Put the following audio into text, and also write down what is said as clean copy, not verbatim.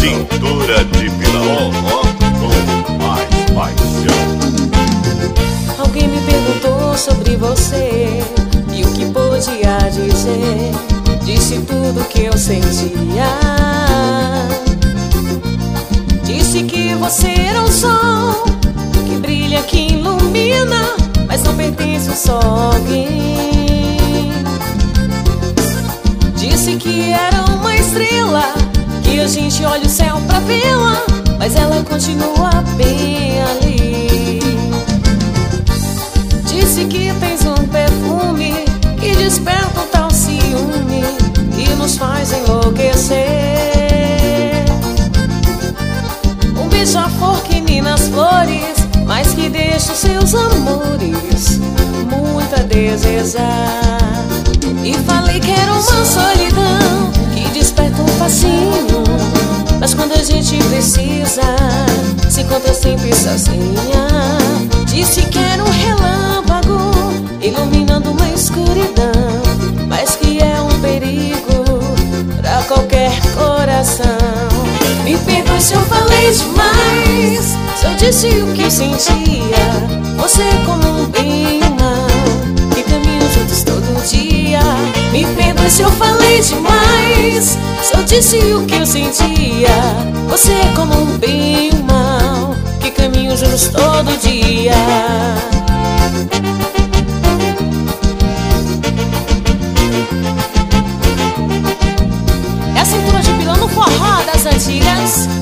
Cintura de pilão, com mais paixão. Alguém me perguntou sobre você e o que podia dizer. Disse tudo que eu sentia. Disse que você era um sol que brilha, que ilumina, mas não pertence só a alguém. Disse que era uma estrela, que a gente olha o céu pra vê-la, mas ela continua bem ali. Disse que tens um perfume que desperta um tal ciúme e nos faz enlouquecer. Um beija-flor que mina as flores, mas que deixa os seus amores muito a desejar. E falei que era uma solidão que desperta um fascínio, mas quando a gente precisa se encontra sempre sozinha. Disse que era um relâmpago iluminando uma escuridão, mas que é um perigo pra qualquer coração. Me perdoe se eu falei demais, se eu disse o que eu sentia. Você é como um bem e um mal que caminham juntos todo dia. Me perdoe se eu falei demais, se eu disse o que eu sentia. Você é como um bem e um mal que caminham juntos todo dia. É a cintura de pilão no forró das antigas.